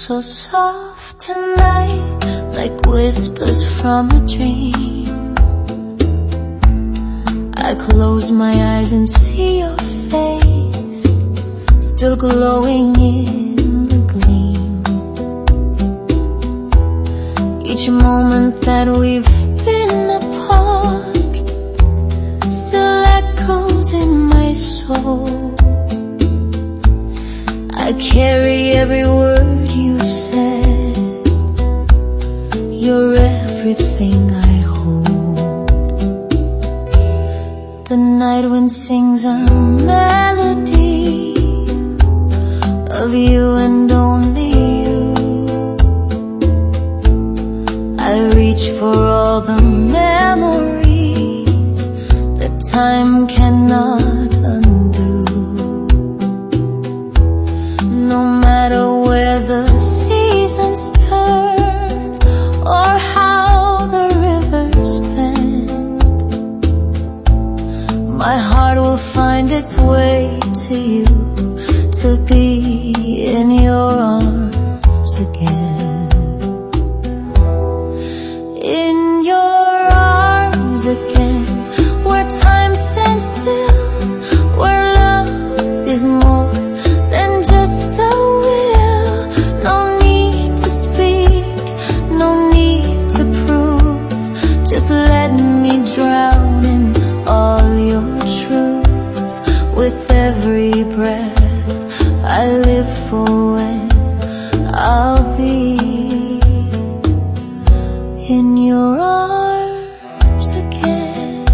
so soft tonight, like whispers from a dream. I close my eyes and see your face, still glowing in the gleam. Each moment that we've been apart still echoes in my soul. I carry every word you said. You're everything I hold. The night wind sings a melody of you and only you. I reach for all the memories that time cannot undo. No matter where the seasons turn or how the rivers bend, my heart will find its way to you, to be in your arms again. In your arms again, where time stands still, where love is more than just a will. No need to speak, no need to prove. Just let me drown in all your truth. With every breath I live for when I'll be in your arms again.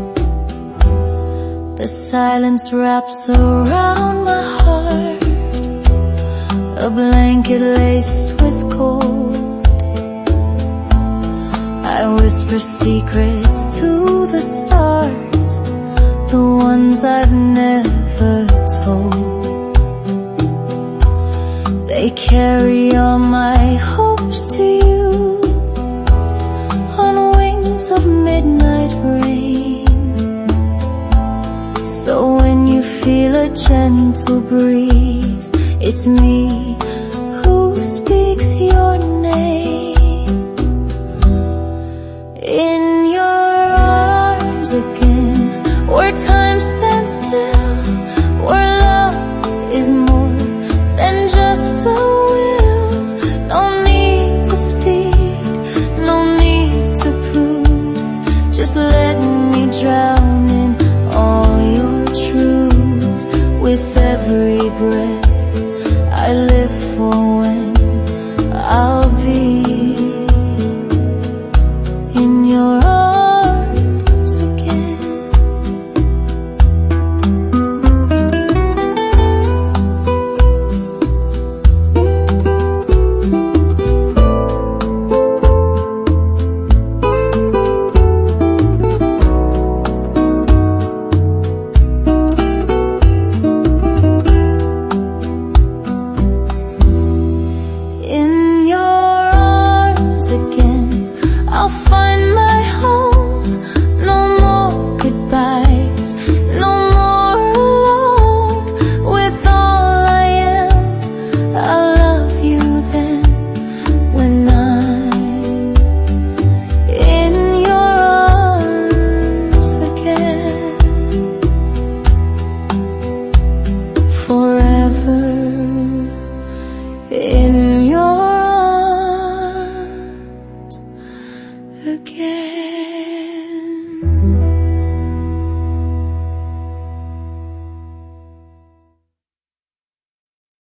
The silence wraps around my heart, a blanket laced with gold. I whisper secrets to the stars, the ones I've never told. They carry all my hopes to you on wings of midnight rain. So when you feel a gentle breeze, it's me who speaks your name. In your arms again, where time stands still, where love is more than just a will. No need to speak, no need to prove. Just let me drown in all your truth. With every breath I live for when I'll be in your arms again. In your arms again, I'll find my home. No more goodbyes, no more alone. With all I am, I'll love you then. When I'm in your arms again, forever in your arms again.